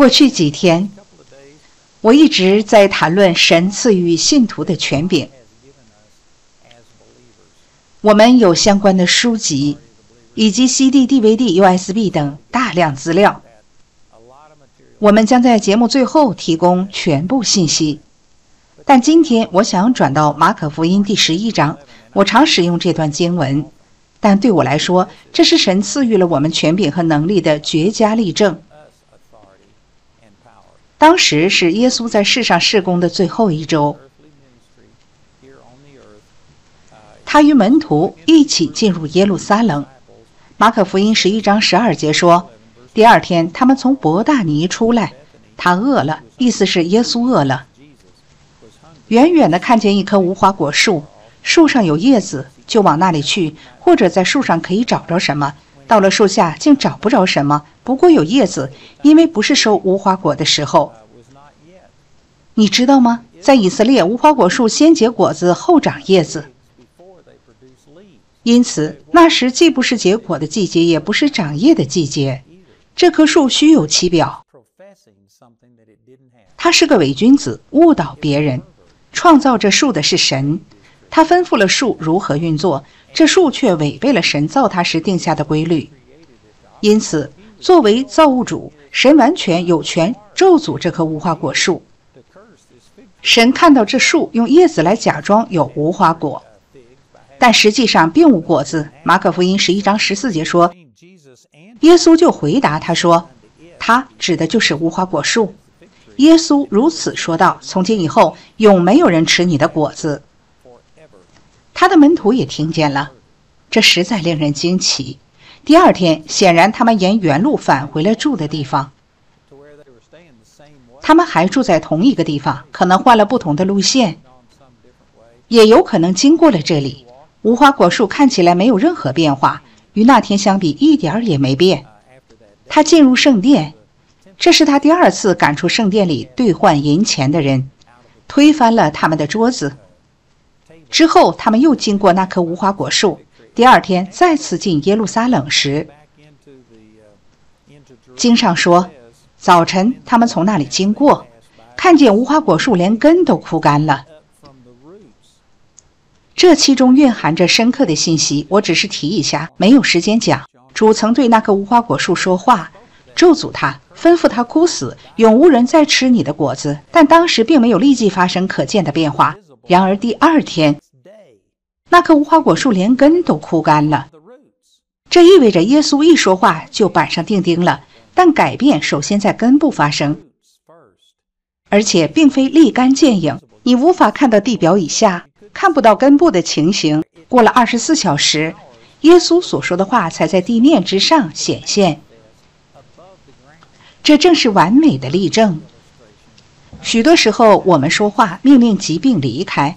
过去几天，我一直在谈论神赐予信徒的权柄。我们有相关的书籍，以及 CD、DVD、USB 等大量资料。我们将在节目最后提供全部信息。但今天我想转到马可福音第11章，我常使用这段经文，但对我来说，这是神赐予了我们权柄和能力的绝佳例证。当时是耶稣在世上事工的最后一周，他与门徒一起进入耶路撒冷。马可福音11章12节说，第二天他们从伯大尼出来，他饿了，意思是耶稣饿了。远远地看见一棵无花果树，树上有叶子，就往那里去，或者在树上可以找着什么，到了树下竟找不着什么，不过有叶子，因为不是收无花果的时候。你知道吗？在以色列，无花果树先结果子，后长叶子。因此那时既不是结果的季节，也不是长叶的季节。这棵树虚有其表，他是个伪君子，误导别人。创造这树的是神，他吩咐了树如何运作，这树却违背了神造它时定下的规律。因此作为造物主，神完全有权咒诅这棵无花果树。神看到这树用叶子来假装有无花果，但实际上并无果子。马可福音11章14节说，耶稣就回答他说，他指的就是无花果树。耶稣如此说道，从今以后永没有人吃你的果子。他的门徒也听见了，这实在令人惊奇。第二天，显然他们沿原路返回了住的地方。他们还住在同一个地方，可能换了不同的路线，也有可能经过了这里。无花果树看起来没有任何变化，与那天相比一点儿也没变。他进入圣殿，这是他第二次赶出圣殿里兑换银钱的人，推翻了他们的桌子。之后他们又经过那棵无花果树，第二天再次进耶路撒冷时，经上说，早晨他们从那里经过，看见无花果树连根都枯干了。这其中蕴含着深刻的信息，我只是提一下，没有时间讲。主曾对那棵无花果树说话，咒诅他，吩咐他枯死，永无人再吃你的果子。但当时并没有立即发生可见的变化。然而第二天，那棵无花果树连根都枯干了。这意味着耶稣一说话就板上钉钉了，但改变首先在根部发生，而且并非立竿见影，你无法看到地表以下，看不到根部的情形。过了24小时，耶稣所说的话才在地面之上显现。这正是完美的例证。许多时候我们说话命令疾病离开，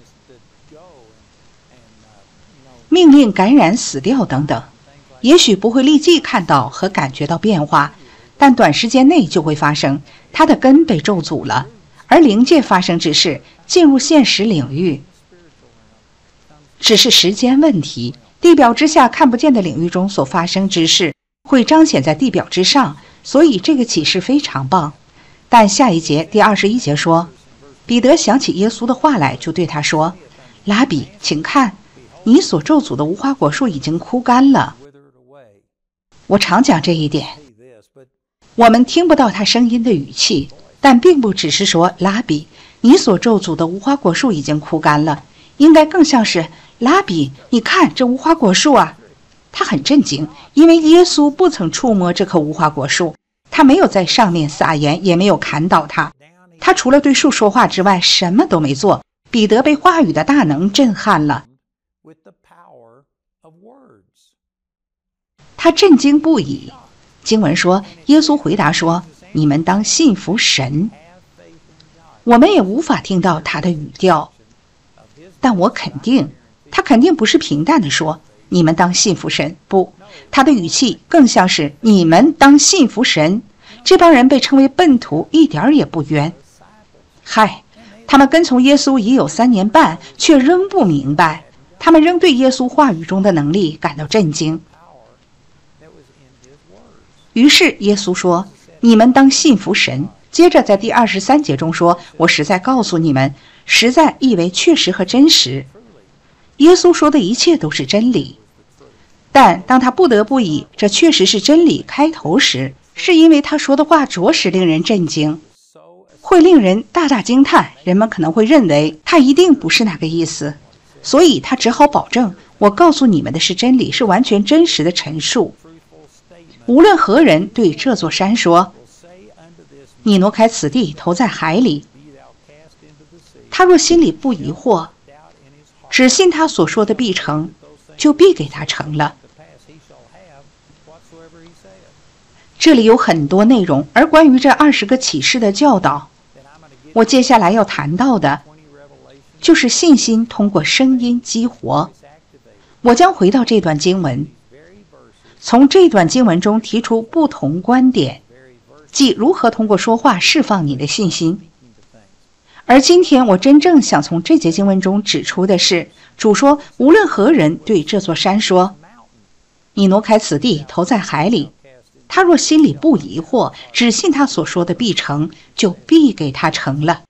命令感染死掉等等，也许不会立即看到和感觉到变化，但短时间内就会发生。它的根被咒诅了，而灵界发生之事进入现实领域，只是时间问题。地表之下看不见的领域中所发生之事会彰显在地表之上，所以这个启示非常棒。但下一节第21节说，彼得想起耶稣的话来，就对他说，拉比，请看，你所咒诅的无花果树已经枯干了。我常讲这一点，我们听不到他声音的语气，但并不只是说，拉比，你所咒诅的无花果树已经枯干了，应该更像是，拉比，你看这无花果树啊。他很震惊，因为耶稣不曾触摸这棵无花果树，他没有在上面撒盐，也没有砍倒它，他除了对树说话之外什么都没做。彼得被话语的大能震撼了，他震惊不已。经文说，耶稣回答说，你们当信服神。我们也无法听到他的语调，但我肯定他肯定不是平淡地说，你们当信服神。不，他的语气更像是，你们当信服神。这帮人被称为笨徒，一点也不冤。嗨，他们跟从耶稣已有3年半，却仍不明白，他们仍对耶稣话语中的能力感到震惊。于是耶稣说， 你们当信服神。接着在第23节中说，我实在告诉你们，实在意为确实和真实。耶稣说的一切都是真理，但当他不得不以这确实是真理开头时，是因为他说的话着实令人震惊，会令人大大惊叹。人们可能会认为他一定不是那个意思，所以他只好保证，我告诉你们的是真理，是完全真实的陈述。无论何人对这座山说，你挪开此地，投在海里，他若心里不疑惑，只信他所说的必成，就必给他成了。这里有很多内容，而关于这20个启示的教导，我接下来要谈到的就是信心通过声音激活。我将回到这段经文，从这段经文中提出不同观点，即如何通过说话释放你的信心。而今天我真正想从这节经文中指出的是，主说，无论何人对这座山说，你挪开此地，投在海里，他若心里不疑惑，只信他所说的必成，就必给他成了。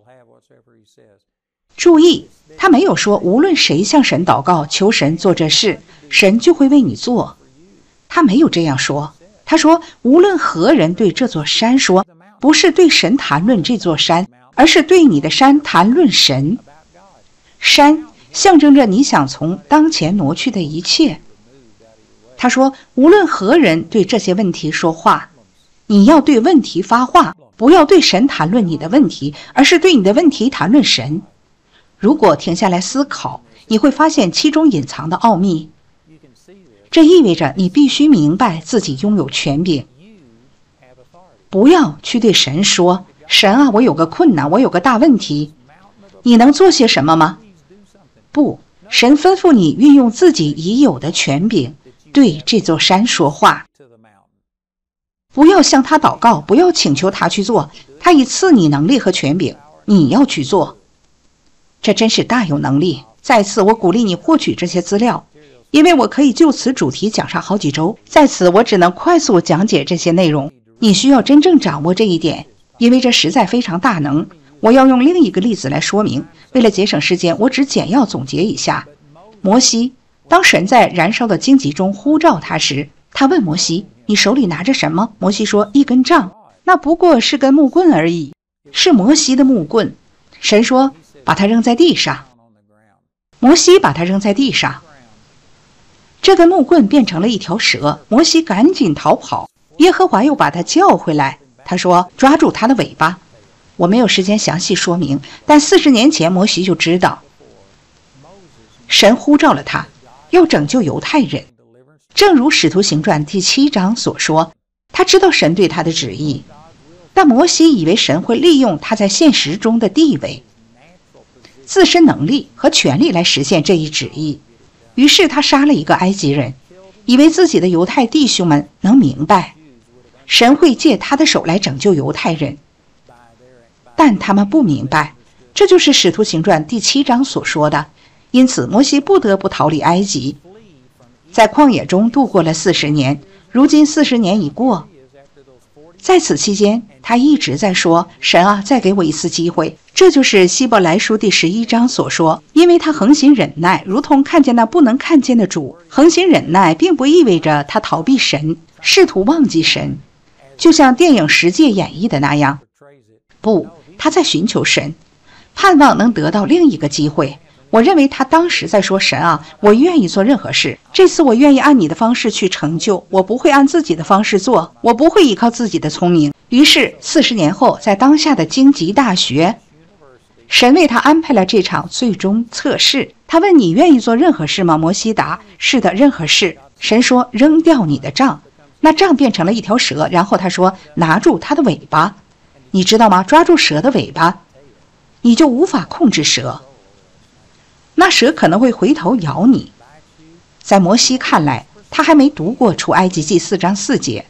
注意，他没有说无论谁向神祷告求神做这事，神就会为你做。他没有这样说。他说，无论何人对这座山说，不是对神谈论这座山，而是对你的山谈论神。山象征着你想从当前挪去的一切。他说，无论何人对这些问题说话，你要对问题发话，不要对神谈论你的问题，而是对你的问题谈论神。如果停下来思考，你会发现其中隐藏的奥秘。这意味着你必须明白自己拥有权柄。不要去对神说，神啊，我有个困难，我有个大问题，你能做些什么吗？不，神吩咐你运用自己已有的权柄对这座山说话。不要向他祷告，不要请求他去做，他已赐你能力和权柄，你要去做。这真是大有能力。再次，我鼓励你获取这些资料，因为我可以就此主题讲上好几周，在此我只能快速讲解这些内容。你需要真正掌握这一点，因为这实在非常大能。我要用另一个例子来说明，为了节省时间，我只简要总结一下。摩西，当神在燃烧的荆棘中呼召他时，他问摩西，你手里拿着什么？摩西说，一根杖。那不过是根木棍而已，是摩西的木棍。神说，把它扔在地上。摩西把它扔在地上，这根木棍变成了一条蛇，摩西赶紧逃跑。耶和华又把他叫回来，他说，抓住他的尾巴。我没有时间详细说明，但40年前摩西就知道，神呼召了他，要拯救犹太人。正如使徒行传第7章所说，他知道神对他的旨意，但摩西以为神会利用他在现实中的地位、自身能力和权力来实现这一旨意，于是他杀了一个埃及人，以为自己的犹太弟兄们能明白神会借他的手来拯救犹太人，但他们不明白。这就是使徒行传第7章所说的。因此摩西不得不逃离埃及，在旷野中度过了40年。如今40年已过，在此期间他一直在说，神啊，再给我一次机会。这就是希伯来书第11章所说，因为他恒心忍耐，如同看见那不能看见的主。恒心忍耐并不意味着他逃避神，试图忘记神，就像电影10诫演绎的那样。不，他在寻求神，盼望能得到另一个机会。我认为他当时在说，神啊，我愿意做任何事，这次我愿意按你的方式去成就，我不会按自己的方式做，我不会依靠自己的聪明。于是40年后，在当下的荆棘大学，神为他安排了这场最终测试。他问，你愿意做任何事吗？摩西答，是的，任何事。神说，扔掉你的杖。那杖变成了一条蛇，然后他说，拿住它的尾巴。你知道吗？抓住蛇的尾巴，你就无法控制蛇，那蛇可能会回头咬你。在摩西看来，他还没读过出埃及记4章4节，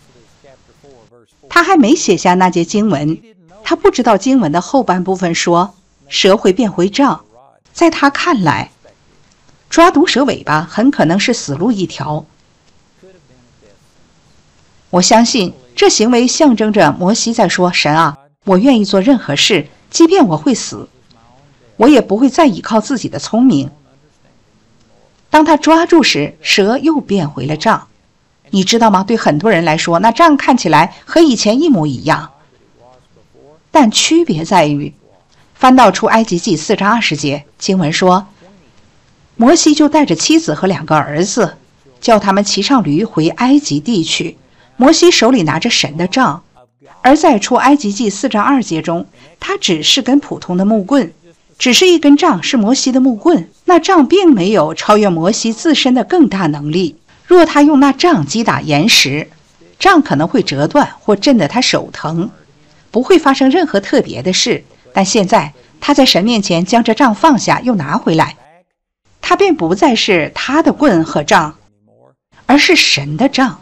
他还没写下那节经文，他不知道经文的后半部分说蛇会变回杖。在他看来，抓毒蛇尾巴很可能是死路一条。 我相信这行为象征着摩西在说：神啊，我愿意做任何事，即便我会死，我也不会再依靠自己的聪明。当他抓住时，蛇又变回了杖。你知道吗？对很多人来说，那杖看起来和以前一模一样，但区别在于，翻到出埃及记4章20节，经文说，摩西就带着妻子和2个儿子，叫他们骑上驴回埃及地去。摩西手里拿着神的杖，而在出埃及记4章2节中，他只是根普通的木棍，只是一根杖是摩西的木棍，那杖并没有超越摩西自身的更大能力。若他用那杖击打岩石，杖可能会折断或震得他手疼，不会发生任何特别的事。但现在他在神面前将这杖放下又拿回来，他便不再是他的棍和杖，而是神的杖。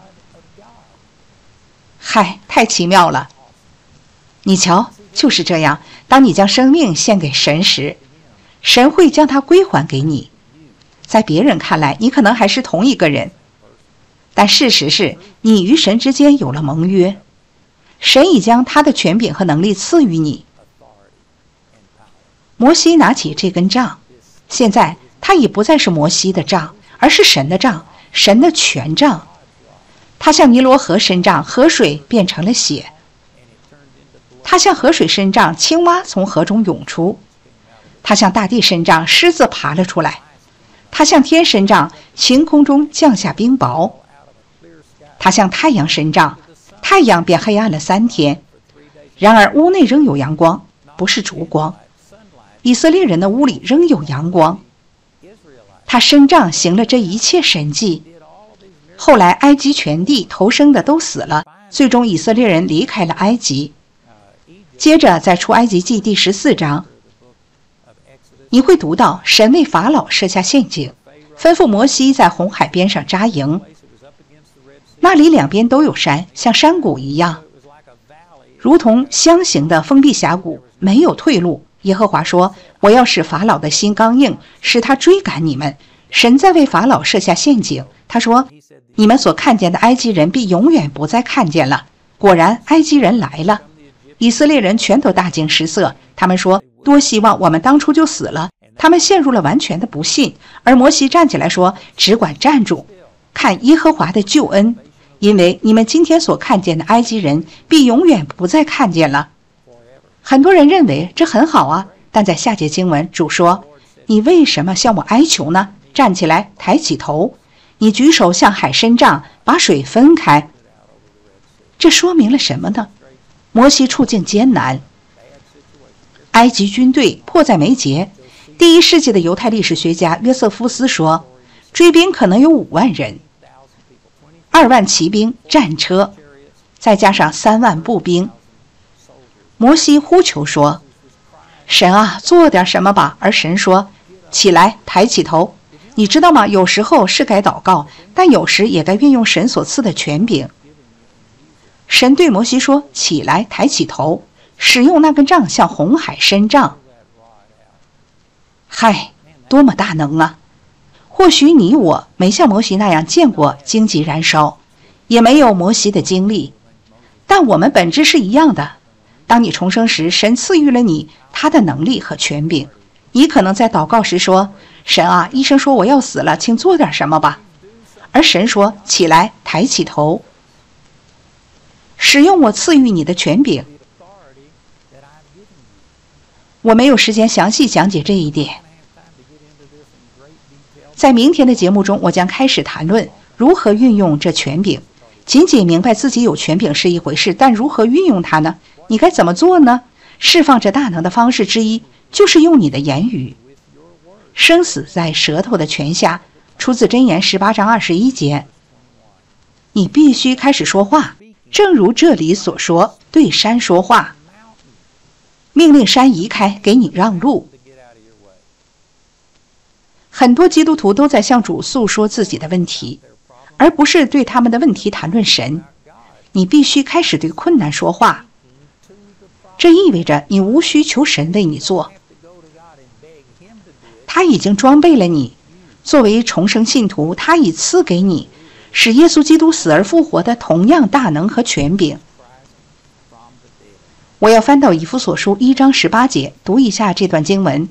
嗨，太奇妙了！你瞧，就是这样，当你将生命献给神时，神会将它归还给你。在别人看来，你可能还是同一个人，但事实是你与神之间有了盟约，神已将他的权柄和能力赐予你。摩西拿起这根杖，现在他已不再是摩西的杖，而是神的杖，神的权杖。他向尼罗河伸杖，河水变成了血；他向河水伸杖，青蛙从河中涌出；他向大地伸杖，狮子爬了出来；他向天伸杖，晴空中降下冰雹；他向太阳伸杖，太阳便黑暗了3天。然而屋内仍有阳光，不是烛光。以色列人的屋里仍有阳光。他伸杖行了这一切神迹。后来埃及全地投生的都死了，最终以色列人离开了埃及。接着在出埃及记第14章，你会读到神为法老设下陷阱，吩咐摩西在红海边上扎营。那里两边都有山，像山谷一样，如同箱形的封闭峡谷，没有退路。耶和华说，我要使法老的心刚硬，使他追赶你们。神在为法老设下陷阱，他说，你们所看见的埃及人必永远不再看见了。果然埃及人来了，以色列人全都大惊失色，他们说，多希望我们当初就死了。他们陷入了完全的不信。而摩西站起来说，只管站住，看耶和华的救恩，因为你们今天所看见的埃及人必永远不再看见了。很多人认为这很好啊，但在下节经文，主说，你为什么向我哀求呢？站起来，抬起头，你举手向海伸杖，把水分开。这说明了什么呢？摩西处境艰难，埃及军队迫在眉睫。第1世纪的犹太历史学家约瑟夫斯说，追兵可能有5万人，2万骑兵、战车，再加上3万步兵。摩西呼求说，神啊，做点什么吧。而神说，起来，抬起头。你知道吗？有时候是该祷告，但有时也该运用神所赐的权柄。神对摩西说，起来，抬起头，使用那根杖向红海伸杖。嗨，多么大能啊！或许你我没像摩西那样见过荆棘燃烧，也没有摩西的经历，但我们本质是一样的。当你重生时，神赐予了你他的能力和权柄。你可能在祷告时说，神啊，医生说我要死了，请做点什么吧。而神说，起来，抬起头，使用我赐予你的权柄。我没有时间详细讲解这一点，在明天的节目中，我将开始谈论如何运用这权柄。仅仅明白自己有权柄是一回事，但如何运用它呢？你该怎么做呢？释放这大能的方式之一，就是用你的言语。生死在舌头的权下，出自箴言18章21节。你必须开始说话，正如这里所说，对山说话，命令山移开，给你让路。很多基督徒都在向主诉说自己的问题，而不是对他们的问题谈论神。你必须开始对困难说话，这意味着你无需求神为你做，他已经装备了你。作为重生信徒，他已赐给你使耶稣基督死而复活的同样大能和权柄。我要翻到以弗所书1章18节，读一下这段经文。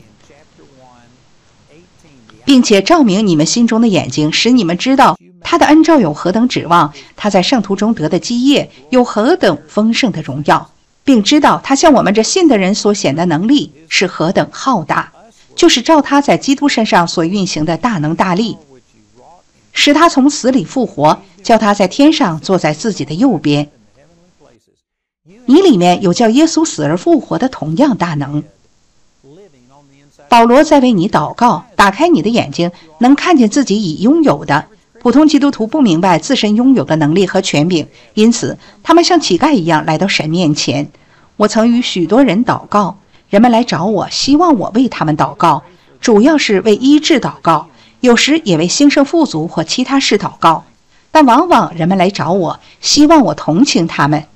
并且照明你们心中的眼睛，使你们知道他的恩召有何等指望，他在圣徒中得的基业有何等丰盛的荣耀，并知道他向我们这信的人所显的能力是何等浩大，就是照他在基督身上所运行的大能大力，使他从死里复活，叫他在天上坐在自己的右边。你里面有叫耶稣死而复活的同样大能。保罗在为你祷告，打开你的眼睛，能看见自己已拥有的。普通基督徒不明白自身拥有的能力和权柄，因此他们像乞丐一样来到神面前。我曾与许多人祷告，人们来找我，希望我为他们祷告，主要是为医治祷告，有时也为兴盛富足或其他事祷告。但往往人们来找我，希望我同情他们。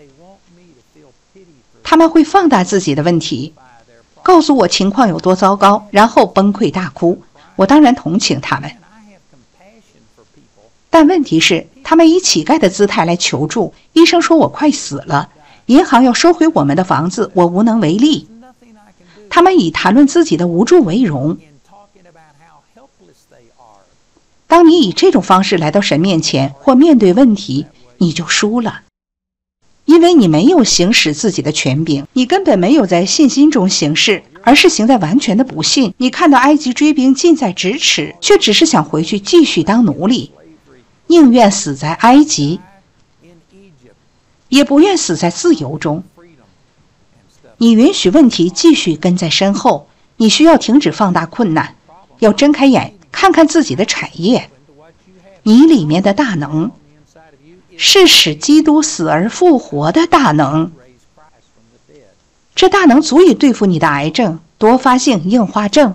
他们会放大自己的问题，告诉我情况有多糟糕，然后崩溃大哭。我当然同情他们，但问题是，他们以乞丐的姿态来求助。医生说我快死了，银行要收回我们的房子，我无能为力。他们以谈论自己的无助为荣。当你以这种方式来到神面前或面对问题，你就输了。因为你没有行使自己的权柄，你根本没有在信心中行事，而是行在完全的不信。你看到埃及追兵近在咫尺，却只是想回去继续当奴隶，宁愿死在埃及，也不愿死在自由中。你允许问题继续跟在身后，你需要停止放大困难，要睁开眼看看自己的产业，你里面的大能是使基督死而复活的大能。这大能足以对付你的癌症、多发性硬化症、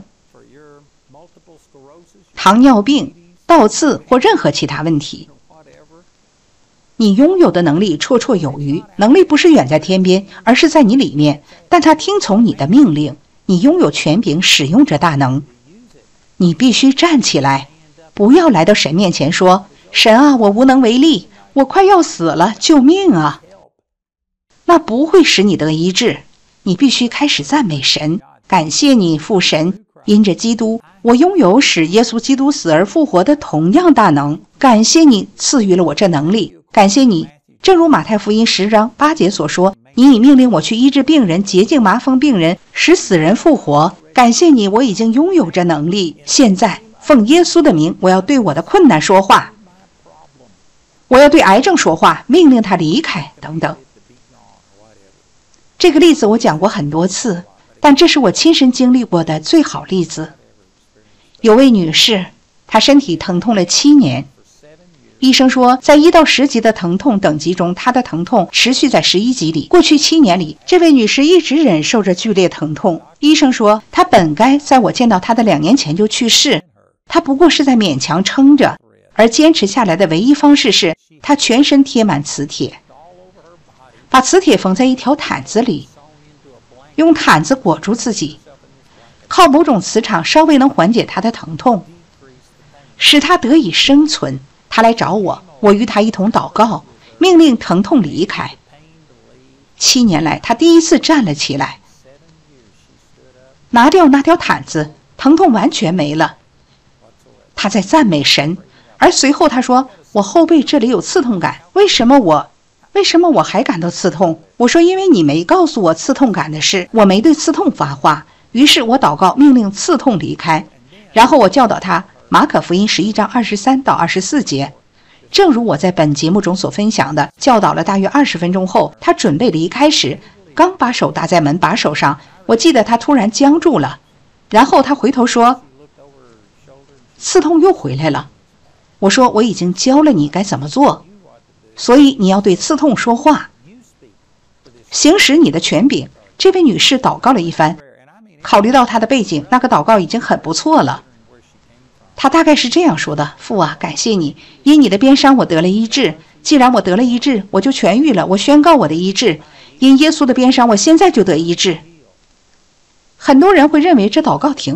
糖尿病、倒刺或任何其他问题。你拥有的能力绰绰有余，能力不是远在天边，而是在你里面，但它听从你的命令。你拥有权柄使用这大能。你必须站起来，不要来到神面前说，神啊，我无能为力，我快要死了，救命啊！那不会使你得医治。你必须开始赞美神，感谢你父神，因着基督，我拥有使耶稣基督死而复活的同样大能。感谢你赐予了我这能力，感谢你，正如马太福音10章8节所说，你已命令我去医治病人，洁净麻风病人，使死人复活。感谢你，我已经拥有这能力。现在奉耶稣的名，我要对我的困难说话，我要对癌症说话，命令他离开，等等。这个例子我讲过很多次，但这是我亲身经历过的最好例子。有位女士，她身体疼痛了7年，医生说在1到10级的疼痛等级中，她的疼痛持续在11级里。过去7年里，这位女士一直忍受着剧烈疼痛。医生说她本该在我见到她的2年前就去世，她不过是在勉强撑着，而坚持下来的唯一方式是她全身贴满磁铁，把磁铁缝在一条毯子里，用毯子裹住自己，靠某种磁场稍微能缓解她的疼痛，使她得以生存。她来找我，我与她一同祷告，命令疼痛离开。7年来，她第一次站了起来，拿掉那条毯子，疼痛完全没了。她在赞美神，而随后她说，我后背这里有刺痛感，为什么我还感到刺痛？我说，因为你没告诉我刺痛感的事，我没对刺痛发话。于是我祷告，命令刺痛离开。然后我教导他马可福音11章23到24节。正如我在本节目中所分享的，教导了大约20分钟后，他准备离开时，刚把手搭在门把手上，我记得他突然僵住了，然后他回头说，刺痛又回来了。我说，我已经教了你该怎么做，所以你要对刺痛说话，行使你的权柄。这位女士祷告了一番，考虑到她的背景，那个祷告已经很不错了。她大概是这样说的，父啊，感谢你，因你的鞭伤我得了医治，既然我得了医治，我就痊愈了，我宣告我的医治，因耶稣的鞭伤我现在就得医治。很多人会认为这祷告挺好，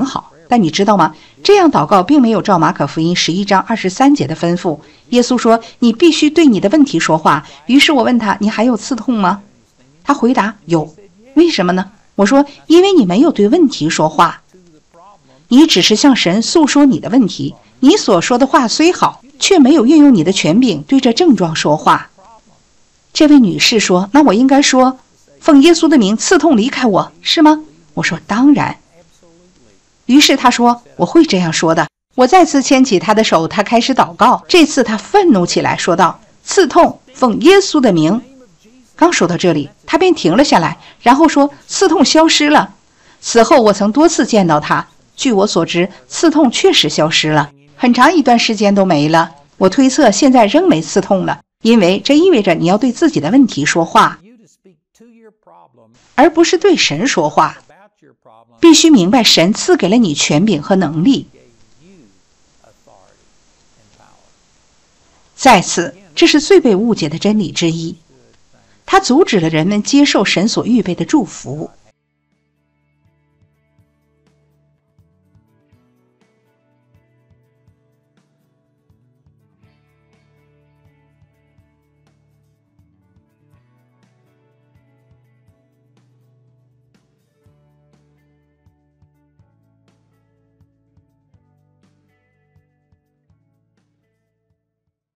但你知道吗？这样祷告并没有照马可福音11章23节的吩咐。耶稣说，你必须对你的问题说话。于是我问他，你还有刺痛吗？他回答，有。为什么呢？我说，因为你没有对问题说话，你只是向神诉说你的问题。你所说的话虽好，却没有运用你的权柄对着症状说话。这位女士说，那我应该说，奉耶稣的名刺痛离开我，是吗？我说，当然。于是她说，我会这样说的。我再次牵起她的手，她开始祷告。这次她愤怒起来，说道，刺痛，奉耶稣的名。刚说到这里，她便停了下来，然后说，刺痛消失了。此后我曾多次见到她，据我所知，刺痛确实消失了，很长一段时间都没了。我推测现在仍没刺痛了，因为这意味着你要对自己的问题说话，而不是对神说话。必须明白神赐给了你权柄和能力。再次，这是最被误解的真理之一，它阻止了人们接受神所预备的祝福。